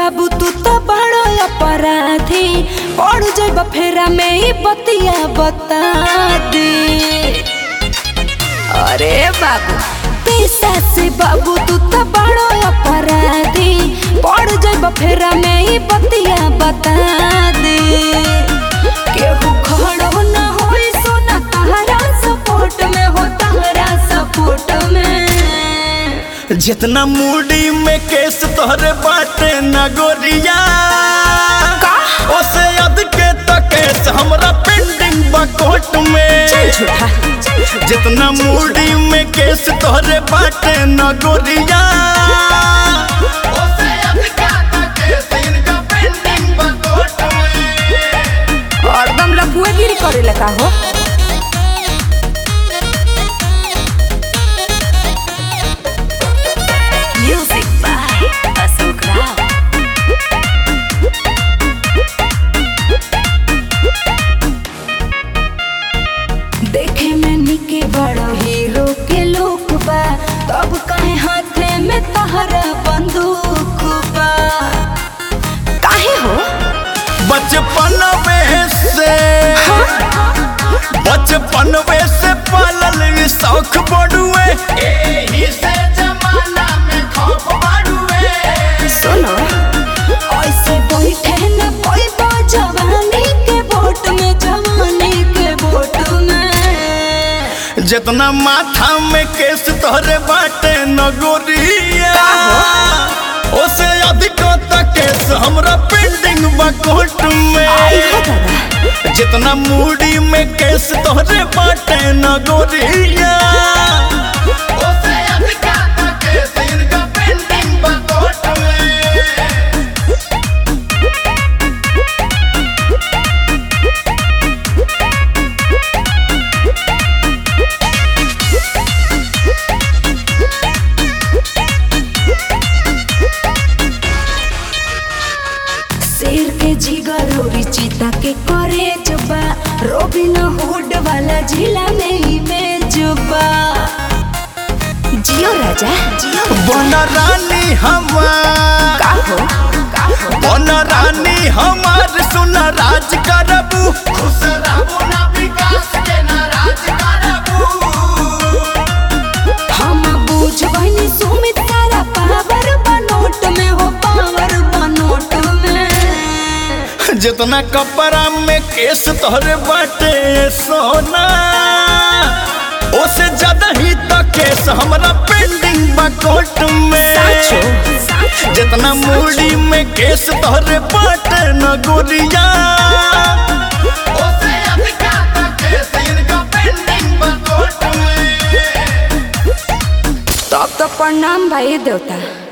बाबू तू तो बड़ो अपराधी पड़ जाब फेरा में ही बतिया बता दे। अरे बाबू पैसा से बाबू तू तो बड़ो अपराधी पड़ जाब फेरा में ही बतिया बता दे। केहू खड़ो ना होई सोना तहरा सपोर्ट में हो तहरा सपोर्ट में। जितना मूडी में केस तोहरे बाटे न गोरिया ओसे अधिक तो केस हमरा पेंडिंग बा कोर्ट में। जितना मूडी में केस तोहरे बाटे न गोरिया ओसे अधिक तो केस इनका पेंडिंग बा कोर्ट में। और दम लफुए गिरी करे लगा हो। Music by Ashok Rao। देखे में निके बड़ा हीरो के लोग बा तब कहे हाथे में तहरा बंदूक बा। काहे हो बचपन से पालल शौक बड़ुए एही से जमाना में खौफ बड़ुए। सुनो ऐसे बैठे न कोई बा जवानी के वोट में जवानी के वोट में। जितना माथा में केस तोहरे बाटे न गोरिया ओसे अधिक तक केस हमरा पेंडिंग बा कोर्ट में। जितना मूडी में केस तोहरे बाटे न गोरिया ओसे अधिक तक केस इनका पेंडिंग बा कोर्ट में। शेर के जिगर होरी चीता के करे जुबा रोबिन हुड वाला जिला में ही में जुबा। जियो राजा जियो बन रानी हमार बन रानी हमार सुन राज करबू खुश रहबू ना विकास के ना राज करबू। हम बूझ बनी सुमित सारा पावर बनोट में हो पावर बनोट में। जितना कपड़ा में केस तोहरे बाटे सोना ओसे ज्यादा ही तो केस हमरा पेंडिंग बा कोर्ट में। जितना मूडी में केस तोहरे बाटे न गोरिया ओसे अधिक तो केस इनका पेंडिंग बा कोर्ट में। तब तो प्रणाम भाई देवता।